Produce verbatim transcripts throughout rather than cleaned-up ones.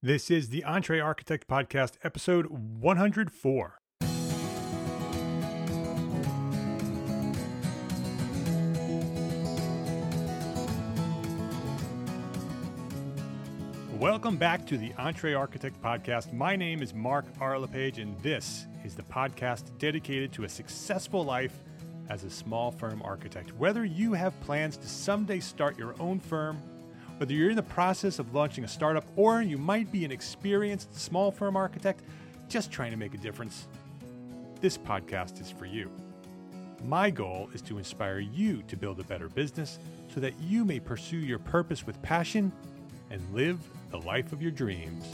This is the Entre Architect Podcast, episode one hundred four. Welcome back to the Entre Architect Podcast. My name is Mark R. LePage, and this is the podcast dedicated to a successful life as a small firm architect. Whether you have plans to someday start your own firm, whether you're in the process of launching a startup, or you might be an experienced small firm architect just trying to make a difference, this podcast is for you. My goal is to inspire you to build a better business so that you may pursue your purpose with passion and live the life of your dreams.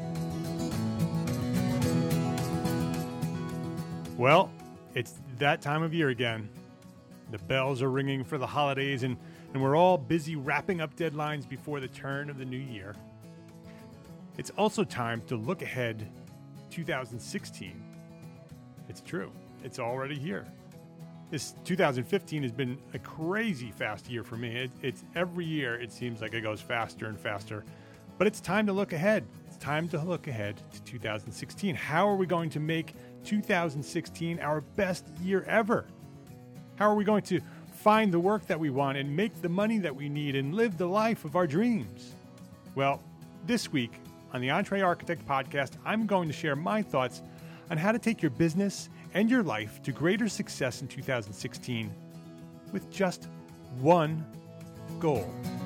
Well, it's that time of year again. The bells are ringing for the holidays, and and we're all busy wrapping up deadlines before the turn of the new year. It's also time to look ahead to two thousand sixteen. It's true. It's already here. This two thousand fifteen has been a crazy fast year for me. It, it's every year it seems like it goes faster and faster. But it's time to look ahead. It's time to look ahead to two thousand sixteen. How are we going to make two thousand sixteen our best year ever? How are we going to find the work that we want and make the money that we need and live the life of our dreams? Well, this week on the Entre Architect Podcast, I'm going to share my thoughts on how to take your business and your life to greater success in two thousand sixteen with just one goal.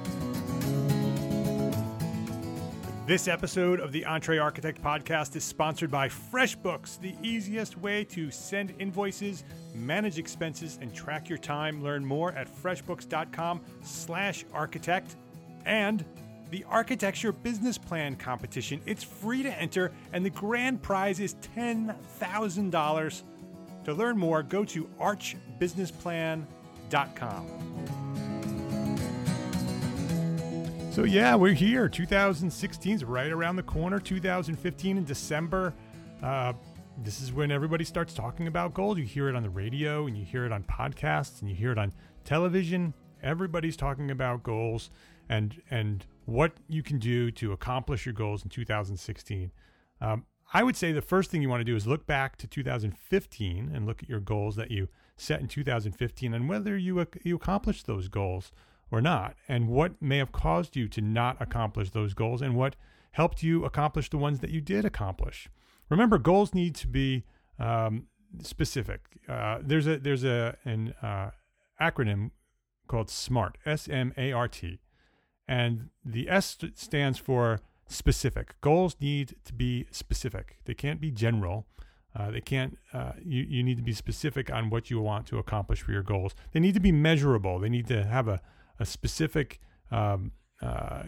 This episode of the Entre Architect Podcast is sponsored by FreshBooks, the easiest way to send invoices, manage expenses, and track your time. Learn more at freshbooks.com slash architect. And the Architecture Business Plan Competition. It's free to enter, and the grand prize is ten thousand dollars. To learn more, go to arch business plan dot com. So yeah, we're here. two thousand sixteen is right around the corner. two thousand fifteen in December. Uh, this is when everybody starts talking about goals. You hear it on the radio, and you hear it on podcasts, and you hear it on television. Everybody's talking about goals and and what you can do to accomplish your goals in two thousand sixteen. Um, I would say the first thing you want to do is look back to two thousand fifteen and look at your goals that you set in two thousand fifteen and whether you you accomplished those goals or not, and what may have caused you to not accomplish those goals, and what helped you accomplish the ones that you did accomplish. Remember, goals need to be um, specific. Uh, there's a there's a an uh, acronym called SMART, S M A R T, and the S stands for specific. Goals need to be specific. They can't be general. Uh, they can't. Uh, you you need to be specific on what you want to accomplish for your goals. They need to be measurable. They need to have a a specific um, uh,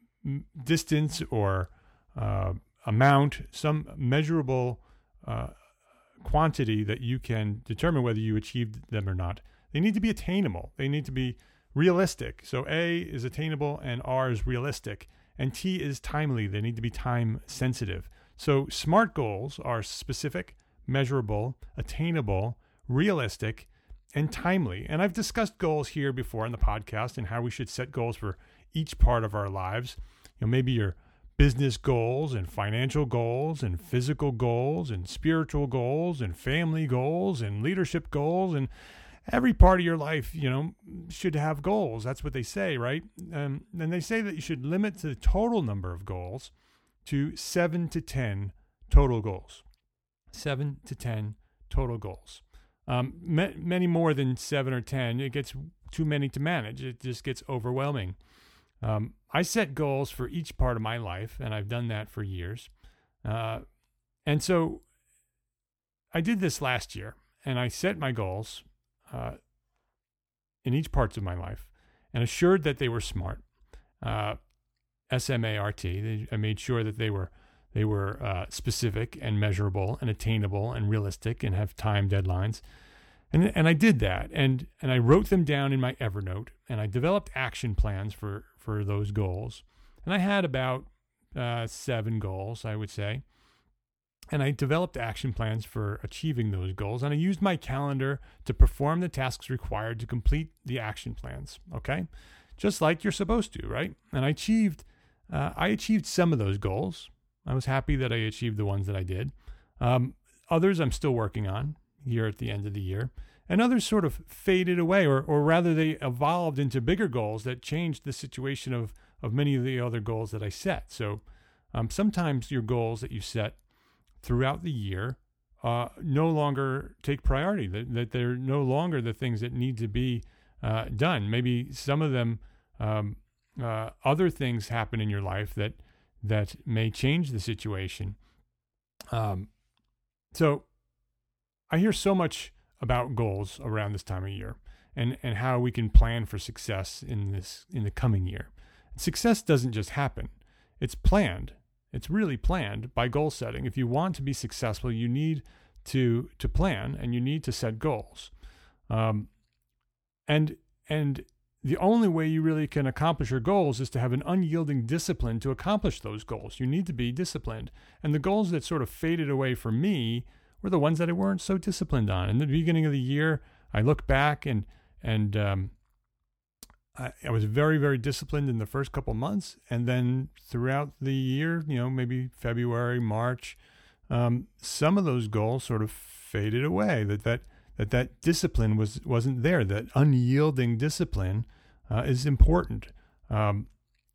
distance or uh, amount, some measurable uh, quantity that you can determine whether you achieved them or not. They need to be attainable. They need to be realistic. So A is attainable and R is realistic, and T is timely. They need to be time sensitive. So SMART goals are specific, measurable, attainable, realistic, and timely. And I've discussed goals here before in the podcast and how we should set goals for each part of our lives. You know, maybe your business goals and financial goals and physical goals and spiritual goals and family goals and leadership goals, and every part of your life, you know, should have goals. That's what they say, right? Um, and they say that you should limit the total number of goals to seven to ten total goals. Seven to ten total goals. Um, ma- many more than seven or ten, it gets too many to manage. It just gets overwhelming. Um, I set goals for each part of my life, and I've done that for years. Uh, and so I did this last year, and I set my goals uh, in each parts of my life and assured that they were SMART, uh, S M A R T. I made sure that they were They were uh, specific and measurable and attainable and realistic and have time deadlines. And and I did that. And and I wrote them down in my Evernote. And I developed action plans for, for those goals. And I had about uh, seven goals, I would say. And I developed action plans for achieving those goals. And I used my calendar to perform the tasks required to complete the action plans. Okay? Just like you're supposed to, right? And I achieved, uh, I achieved some of those goals. I was happy that I achieved the ones that I did. Um, others I'm still working on here at the end of the year. And others sort of faded away, or or rather they evolved into bigger goals that changed the situation of, of many of the other goals that I set. So um, sometimes your goals that you set throughout the year uh, no longer take priority, that, that they're no longer the things that need to be uh, done. Maybe some of them, um, uh, other things happen in your life that that may change the situation. Um, so I hear so much about goals around this time of year, and, and how we can plan for success in this in the coming year. Success doesn't just happen. It's planned. It's really planned by goal setting. If you want to be successful, you need to to plan, and you need to set goals. Um, and and the only way you really can accomplish your goals is to have an unyielding discipline to accomplish those goals. You need to be disciplined. And the goals that sort of faded away for me were the ones that I weren't so disciplined on. In the beginning of the year, I look back and and um, I, I was very, very disciplined in the first couple months. And then throughout the year, you know, maybe February, March, um, some of those goals sort of faded away. That that that, that discipline was, wasn't there. That unyielding discipline uh, is important. Um,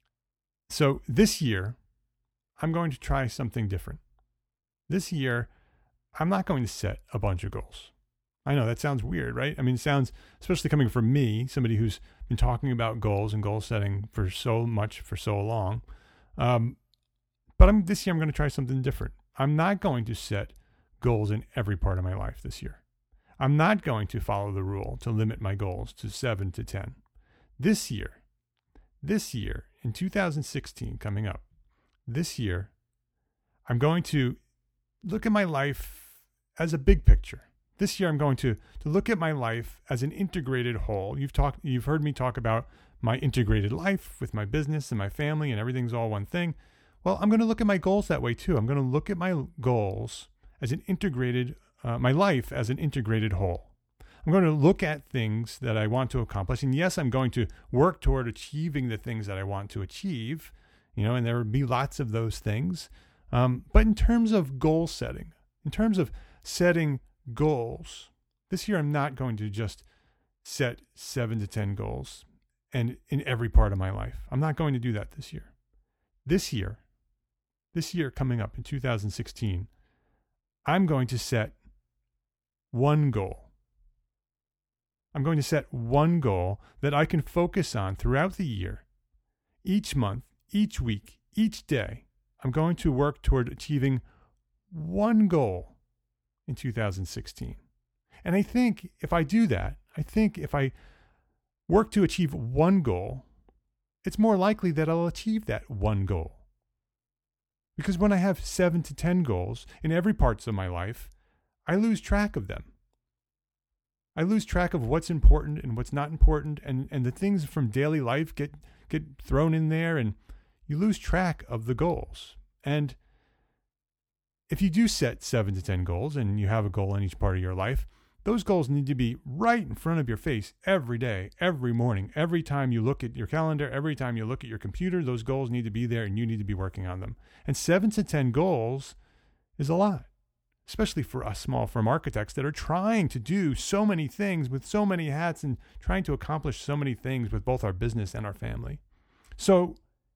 so this year, I'm going to try something different. This year, I'm not going to set a bunch of goals. I know that sounds weird, right? I mean, it sounds, especially coming from me, somebody who's been talking about goals and goal setting for so much, for so long. Um, but I'm, this year, I'm going to try something different. I'm not going to set goals in every part of my life this year. I'm not going to follow the rule to limit my goals to seven to ten. This year, this year, in two thousand sixteen, coming up, this year, I'm going to look at my life as a big picture. This year, I'm going to, to look at my life as an integrated whole. You've talked, you've heard me talk about my integrated life with my business and my family, and everything's all one thing. Well, I'm going to look at my goals that way too. I'm going to look at my goals as an integrated, uh, my life as an integrated whole. I'm going to look at things that I want to accomplish. And yes, I'm going to work toward achieving the things that I want to achieve, you know, and there will be lots of those things. Um, but in terms of goal setting, in terms of setting goals, this year I'm not going to just set seven to ten goals and in every part of my life. I'm not going to do that this year. This year, this year coming up in two thousand sixteen, I'm going to set one goal. I'm going to set one goal that I can focus on throughout the year. Each month, each week, each day, I'm going to work toward achieving one goal in two thousand sixteen. And I think if I do that, I think if I work to achieve one goal, it's more likely that I'll achieve that one goal. Because when I have seven to ten goals in every parts of my life, I lose track of them. I lose track of what's important and what's not important, and, and the things from daily life get, get thrown in there, and you lose track of the goals. And if you do set seven to ten goals and you have a goal in each part of your life, those goals need to be right in front of your face every day, every morning, every time you look at your calendar, every time you look at your computer, those goals need to be there and you need to be working on them. And seven to ten goals is a lot, especially for us small firm architects that are trying to do so many things with so many hats and trying to accomplish so many things with both our business and our family. So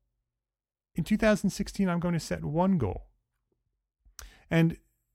in two thousand sixteen, I'm going to set one goal. And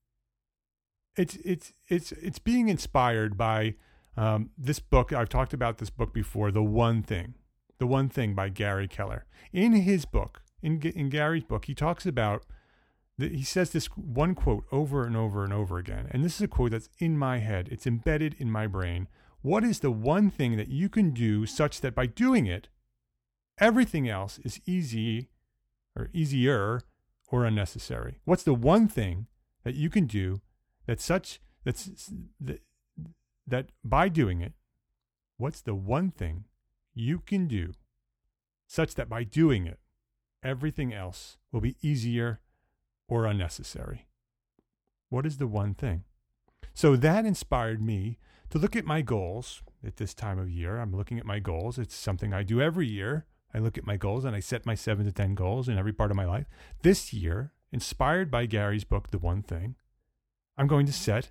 it's it's it's it's being inspired by um, this book. I've talked about this book before, The One Thing. The One Thing by Gary Keller. In his book, in in Gary's book, he talks about, the, he says this one quote over and over and over again. And this is a quote that's in my head. It's embedded in my brain. What is the one thing that you can do such that by doing it, everything else is easy or easier or unnecessary? What's the one thing that you can do that such that's that, that by doing it, what's the one thing you can do such that by doing it, everything else will be easier or unnecessary? What is the one thing? So that inspired me to look at my goals at this time of year. I'm looking at my goals. It's something I do every year. I look at my goals and I set my seven to ten goals in every part of my life. This year, inspired by Gary's book, The One Thing, I'm going to set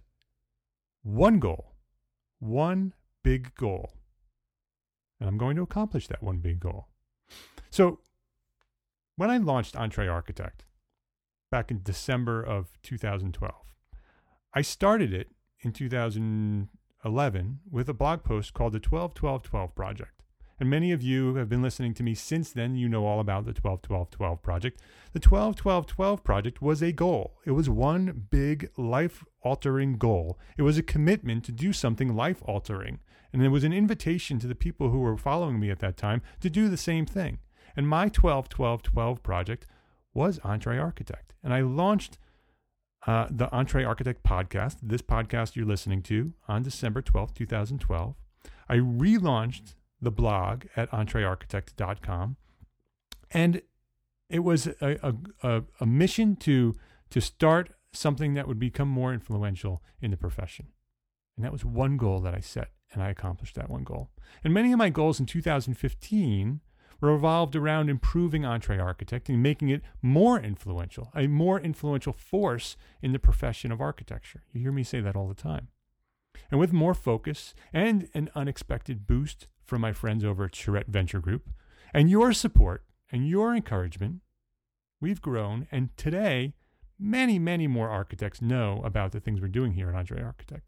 one goal, one big goal. And I'm going to accomplish that one big goal. So when I launched Entre Architect back in December of two thousand twelve, I started it in two thousand eleven with a blog post called the twelve twelve twelve Project. And many of you who have been listening to me since then, you know all about the twelve twelve twelve Project. The twelve twelve twelve Project was a goal. It was one big life-altering goal. It was a commitment to do something life-altering. And it was an invitation to the people who were following me at that time to do the same thing. And my twelve twelve twelve project was Entre Architect. And I launched uh, the Entre Architect podcast, this podcast you're listening to, on December twelfth, twenty twelve. I relaunched the blog at entre architect dot com. And it was a, a, a mission to, to start something that would become more influential in the profession. And that was one goal that I set, and I accomplished that one goal. And many of my goals in two thousand fifteen revolved around improving Entre Architect and making it more influential, a more influential force in the profession of architecture. You hear me say that all the time. And with more focus and an unexpected boost from my friends over at Charette Venture Group, and your support and your encouragement, we've grown. And today, many, many more architects know about the things we're doing here at Entre Architect.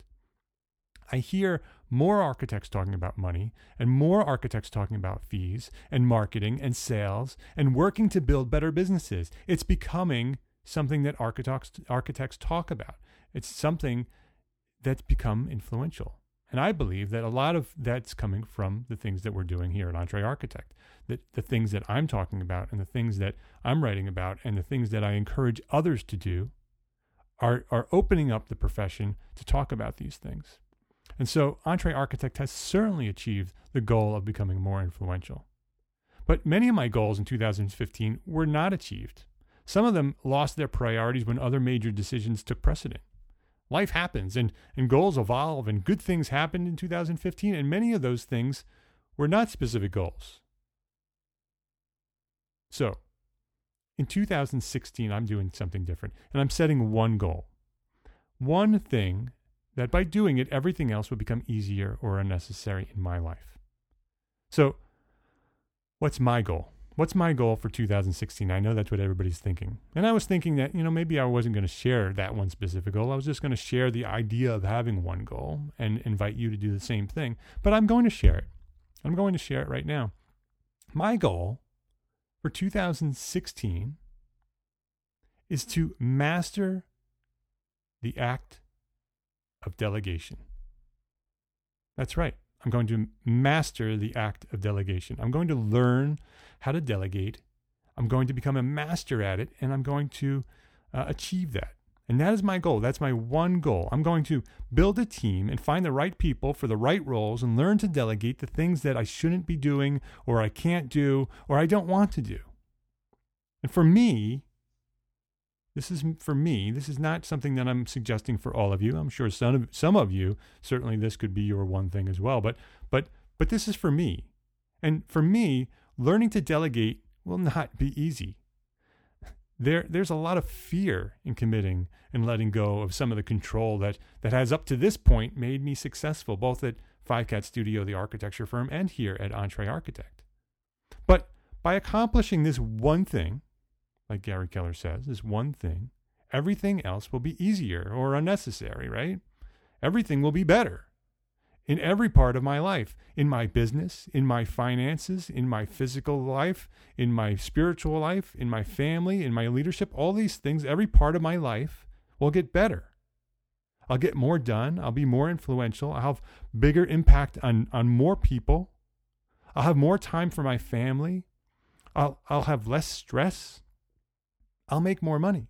I hear more architects talking about money and more architects talking about fees and marketing and sales and working to build better businesses. It's becoming something that architects, architects talk about. It's something that's become influential. And I believe that a lot of that's coming from the things that we're doing here at Entre Architect, that the things that I'm talking about and the things that I'm writing about and the things that I encourage others to do are, are opening up the profession to talk about these things. And so Entre Architect has certainly achieved the goal of becoming more influential. But many of my goals in two thousand fifteen were not achieved. Some of them lost their priorities when other major decisions took precedent. Life happens, and, and goals evolve, and good things happened in two thousand fifteen, and many of those things were not specific goals. So, in two thousand sixteen, I'm doing something different, and I'm setting one goal. One thing that by doing it, everything else would become easier or unnecessary in my life. So, what's my goal? What's my goal for two thousand sixteen? I know that's what everybody's thinking. And I was thinking that, you know, maybe I wasn't going to share that one specific goal. I was just going to share the idea of having one goal and invite you to do the same thing. But I'm going to share it. I'm going to share it right now. My goal for two thousand sixteen is to master the act of delegation. That's right. I'm going to master the act of delegation. I'm going to learn how to delegate. I'm going to become a master at it, and I'm going to uh, achieve that. And that is my goal. That's my one goal. I'm going to build a team and find the right people for the right roles and learn to delegate the things that I shouldn't be doing or I can't do or I don't want to do. And for me, this is for me, this is not something that I'm suggesting for all of you. I'm sure some of, some of you, certainly this could be your one thing as well. But but but this is for me. And for me, learning to delegate will not be easy. There, there's a lot of fear in committing and letting go of some of the control that, that has up to this point made me successful, both at Five Cat Studio, the architecture firm, and here at Entre Architect. But by accomplishing this one thing, like Gary Keller says, this one thing, everything else will be easier or unnecessary, right? Everything will be better in every part of my life, in my business, in my finances, in my physical life, in my spiritual life, in my family, in my leadership. All these things, every part of my life will get better. I'll get more done. I'll be more influential. I'll have bigger impact on, on more people. I'll have more time for my family. I'll, I'll have less stress. I'll make more money.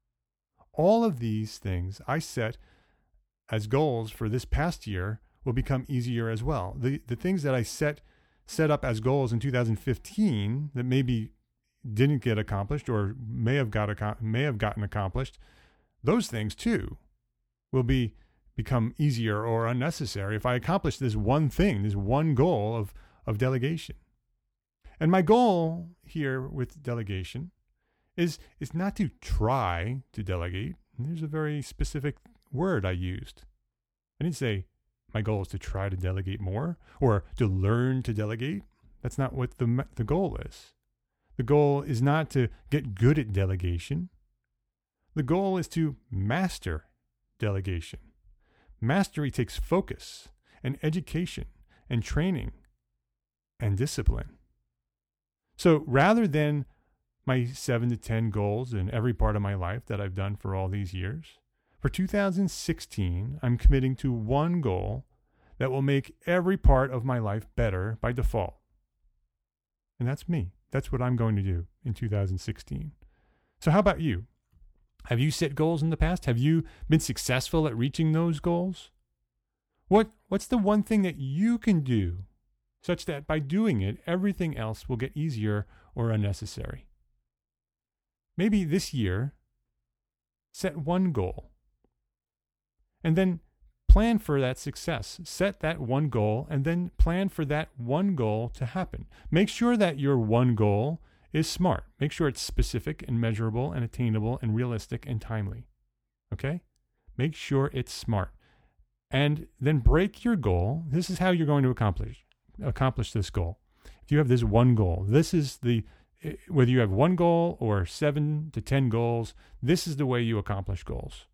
All of these things I set as goals for this past year will become easier as well. The the things that I set set up as goals in two thousand fifteen that maybe didn't get accomplished or may have got may have gotten accomplished, those things too will be become easier or unnecessary if I accomplish this one thing, this one goal of of delegation. And my goal here with delegation is, is not to try to delegate. And there's a very specific word I used. I didn't say my goal is to try to delegate more or to learn to delegate. That's not what the, the goal is. The goal is not to get good at delegation. The goal is to master delegation. Mastery takes focus and education and training and discipline. So rather than my seven to ten goals in every part of my life that I've done for all these years, for two thousand sixteen, I'm committing to one goal that will make every part of my life better by default. And that's me. That's what I'm going to do in two thousand sixteen. So how about you? Have you set goals in the past? Have you been successful at reaching those goals? What What's the one thing that you can do such that by doing it, everything else will get easier or unnecessary? Maybe this year, set one goal and then plan for that success. Set that one goal and then plan for that one goal to happen. Make sure that your one goal is smart. Make sure it's specific and measurable and attainable and realistic and timely. Okay? Make sure it's smart. And then break your goal. This is how you're going to accomplish accomplish this goal. If you have this one goal, this is the, whether you have one goal or seven to ten goals, this is the way you accomplish goals.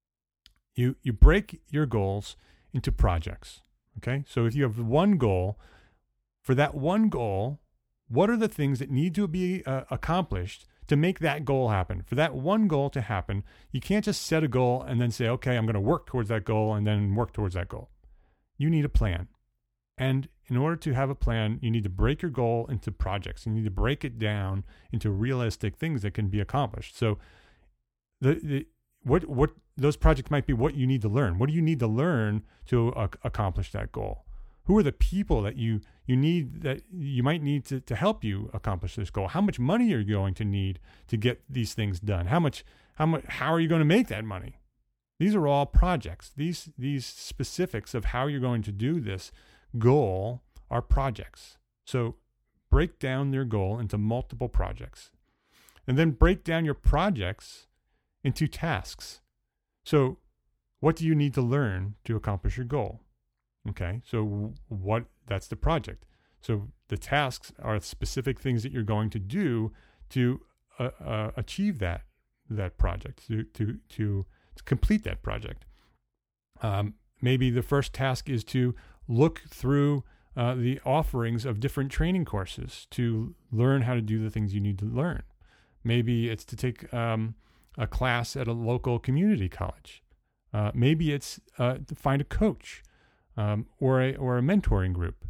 You you break your goals into projects. Okay? So if you have one goal, for that one goal, what are the things that need to be uh, accomplished to make that goal happen? For that one goal to happen, you can't just set a goal and then say, okay, I'm going to work towards that goal and then work towards that goal. You need a plan. And in order to have a plan, you need to break your goal into projects. You need to break it down into realistic things that can be accomplished. So the, the what what those projects might be what you need to learn. What do you need to learn to uh, accomplish that goal? Who are the people that you you need that you might need to, to help you accomplish this goal? How much money are you going to need to get these things done? How much how much how are you going to make that money? These are all projects. These these specifics of how you're going to do this goal are projects. So break down your goal into multiple projects. And then break down your projects into tasks. So what do you need to learn to accomplish your goal? Okay, so what that's the project. So the tasks are specific things that you're going to do to uh, uh, achieve that that project, to to to, to complete that project. Um, maybe the first task is to look through uh, the offerings of different training courses to learn how to do the things you need to learn. Maybe it's to take um, a class at a local community college. Uh, maybe it's uh, to find a coach. Um, or a or a mentoring group.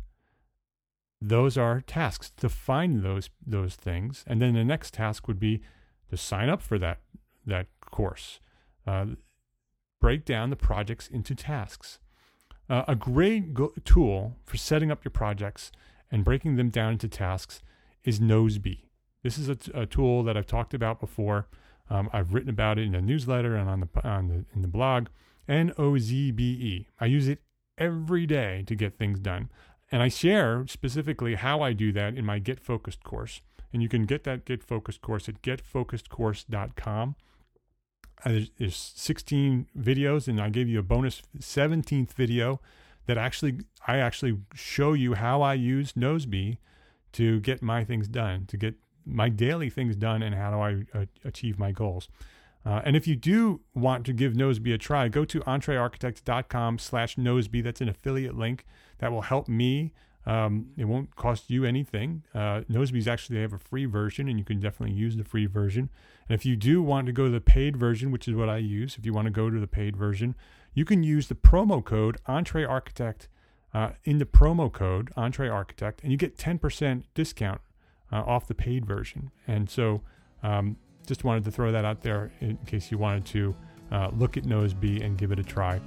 Those are tasks to find those those things, and then the next task would be to sign up for that that course. Uh, break down the projects into tasks. Uh, a great go- tool for setting up your projects and breaking them down into tasks is Nozbe. This is a, t- a tool that I've talked about before. Um, I've written about it in a newsletter and on the on the in the blog. N O Z B E. I use it every day to get things done. And I share specifically how I do that in my Get Focused course. And you can get that Get Focused course at get focused course dot com. Uh, there's, there's sixteen videos, and I gave you a bonus seventeenth video that actually, I actually show you how I use Nozbe to get my things done, to get my daily things done, and how do I uh, achieve my goals. Uh, and if you do want to give Nozbe a try, go to entrearchitect dot com slash Nozbe. That's an affiliate link that will help me. Um, it won't cost you anything. Uh, Nozbe is actually, they have a free version, and you can definitely use the free version. And if you do want to go to the paid version, which is what I use, if you want to go to the paid version, you can use the promo code EntreArchitect uh, in the promo code EntreArchitect, and you get ten percent discount uh, off the paid version. And so, um, just wanted to throw that out there in case you wanted to uh, look at Nozbe and give it a try.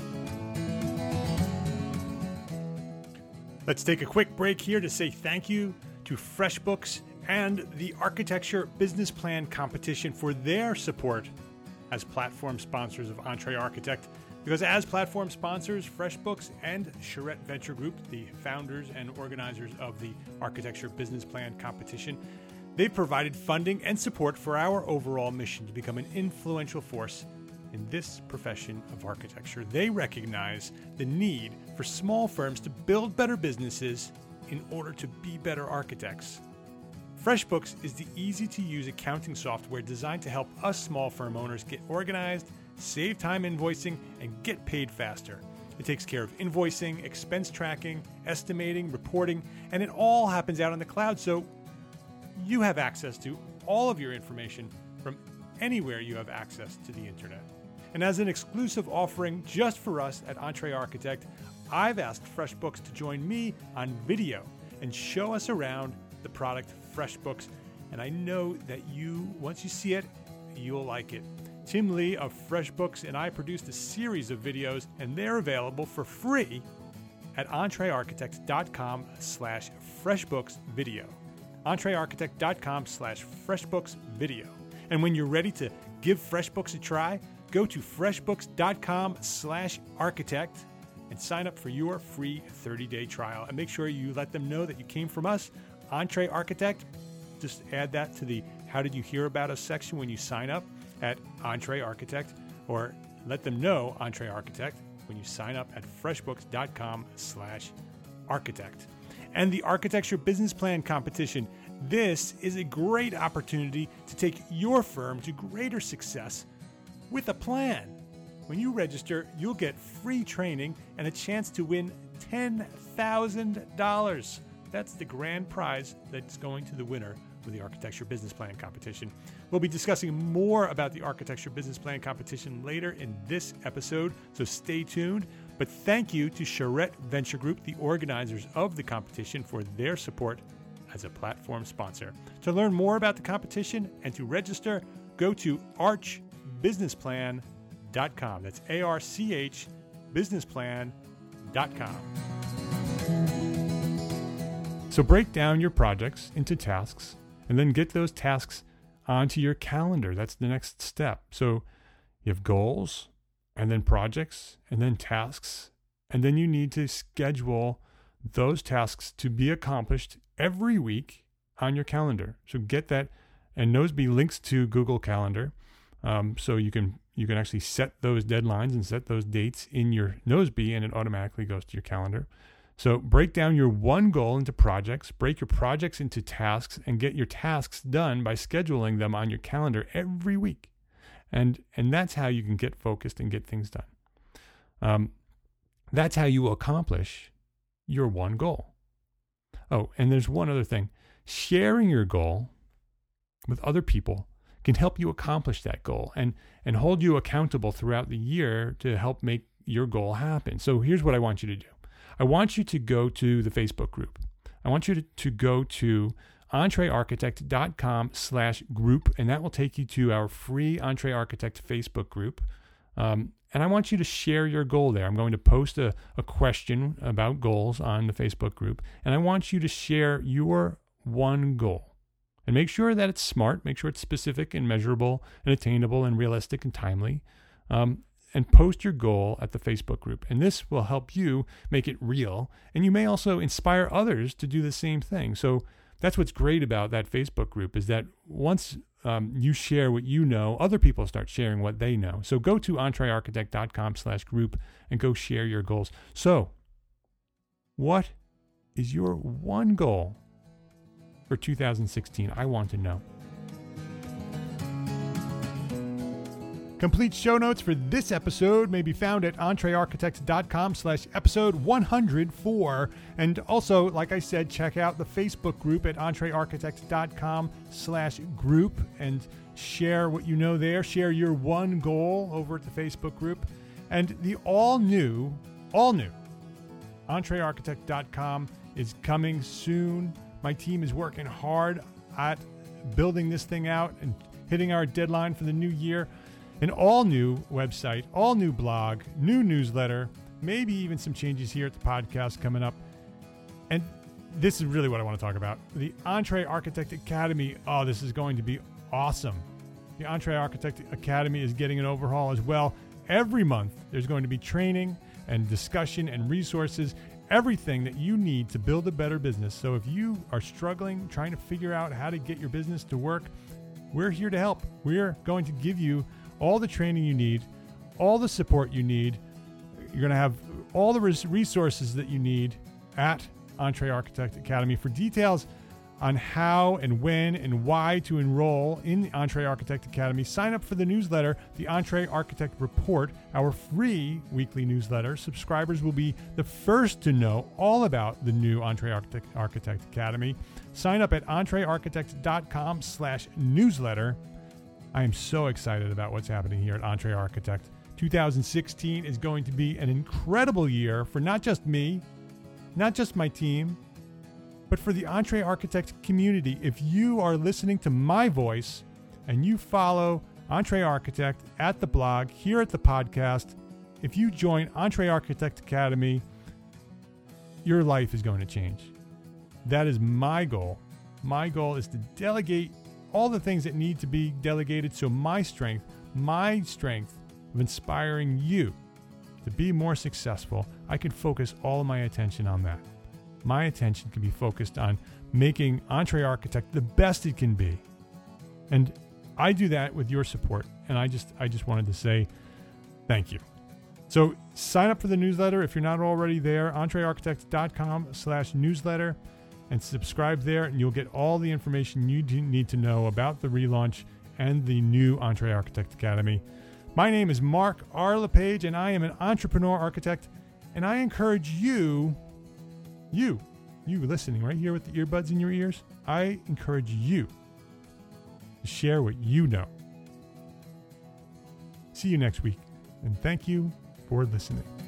Let's take a quick break here to say thank you to FreshBooks and the Architecture Business Plan Competition for their support as platform sponsors of EntreArchitect. Because as platform sponsors, FreshBooks and Charette Venture Group, the founders and organizers of the Architecture Business Plan Competition, They've provided funding and support for our overall mission to become an influential force in this profession of architecture. They recognize the need for small firms to build better businesses in order to be better architects. FreshBooks is the easy-to-use accounting software designed to help us small firm owners get organized, save time invoicing, and get paid faster. It takes care of invoicing, expense tracking, estimating, reporting, and it all happens out on the cloud, so you have access to all of your information from anywhere you have access to the internet. And as an exclusive offering just for us at Entre Architect, I've asked FreshBooks to join me on video and show us around the product FreshBooks. And I know that you, once you see it, you'll like it. Tim Lee of FreshBooks and I produced a series of videos, and they're available for free at entrearchitect.com slash FreshBooks video. entrearchitect.com slash FreshBooks video. And when you're ready to give FreshBooks a try, go to freshbooks.com slash architect and sign up for your free thirty-day trial. And make sure you let them know that you came from us, Entre Architect. Just add that to the How Did You Hear About Us section when you sign up at Entre Architect, or let them know Entre Architect when you sign up at freshbooks.com slash architect. And the Architecture Business Plan Competition. This is a great opportunity to take your firm to greater success with a plan. When you register, you'll get free training and a chance to win ten thousand dollars. That's the grand prize that's going to the winner with the Architecture Business Plan Competition. We'll be discussing more about the Architecture Business Plan Competition later in this episode, so stay tuned. But thank you to Charette Venture Group, the organizers of the competition, for their support as a platform sponsor. To learn more about the competition and to register, go to arch business plan dot com. That's A R C H business plan dot com. So break down your projects into tasks and then get those tasks onto your calendar. That's the next step. So you have goals and then projects and then tasks, and then you need to schedule those tasks to be accomplished every week on your calendar. So get that, and those be links to Google Calendar. Um, so you can you can actually set those deadlines and set those dates in your Noseby, and it automatically goes to your calendar. So break down your one goal into projects, break your projects into tasks, and get your tasks done by scheduling them on your calendar every week. And and that's how you can get focused and get things done. Um, that's how you will accomplish your one goal. Oh, and there's one other thing. Sharing your goal with other people can help you accomplish that goal and, and hold you accountable throughout the year to help make your goal happen. So here's what I want you to do. I want you to go to the Facebook group. I want you to, to go to entrearchitect.com slash group, and that will take you to our free Entre Architect Facebook group. Um, and I want you to share your goal there. I'm going to post a, a question about goals on the Facebook group, and I want you to share your one goal. And make sure that it's smart, make sure it's specific and measurable and attainable and realistic and timely. Um, and post your goal at the Facebook group. And this will help you make it real. And you may also inspire others to do the same thing. So that's what's great about that Facebook group, is that once um, you share what you know, other people start sharing what they know. So go to entrearchitect.com slash group and go share your goals. So what is your one goal for two thousand sixteen? I want to know. Complete show notes for this episode may be found at entrearchitect.com slash episode one hundred four. And also, like I said, check out the Facebook group at entrearchitect.com slash group and share what you know there. Share your one goal over at the Facebook group. And the all new, all new entre architect dot com is coming soon. My team is working hard at building this thing out and hitting our deadline for the new year. An all-new website, all-new blog, new newsletter, maybe even some changes here at the podcast coming up. And this is really what I want to talk about. The Entre Architect Academy. Oh, this is going to be awesome. The Entre Architect Academy is getting an overhaul as well. Every month, there's going to be training and discussion and resources. everything that you need to build a better business. So if you are struggling, trying to figure out how to get your business to work, we're here to help. We're going to give you all the training you need, all the support you need. You're going to have all the res- resources that you need at EntreArchitect Academy. For details on how and when and why to enroll in the EntreArchitect Academy, sign up for the newsletter, the EntreArchitect Report, our free weekly newsletter. Subscribers will be the first to know all about the new EntreArchitect Architect Academy. Sign up at entrearchitect.com slash newsletter. I am so excited about what's happening here at EntreArchitect. two thousand sixteen is going to be an incredible year for not just me, not just my team, but for the EntreArchitect community. If you are listening to my voice and you follow EntreArchitect at the blog, here at the podcast, if you join EntreArchitect Academy, your life is going to change. That is my goal. My goal is to delegate all the things that need to be delegated so my strength, my strength of inspiring you to be more successful, I can focus all of my attention on that. My attention can be focused on making EntreArchitect the best it can be. And I do that with your support. And I just I just wanted to say thank you. So sign up for the newsletter if you're not already there, entrearchitect.com slash newsletter, and subscribe there, and you'll get all the information you do need to know about the relaunch and the new EntreArchitect Academy. My name is Mark R. LePage, and I am an entrepreneur architect, and I encourage you You, you listening right here with the earbuds in your ears, I encourage you to share what you know. See you next week, and thank you for listening.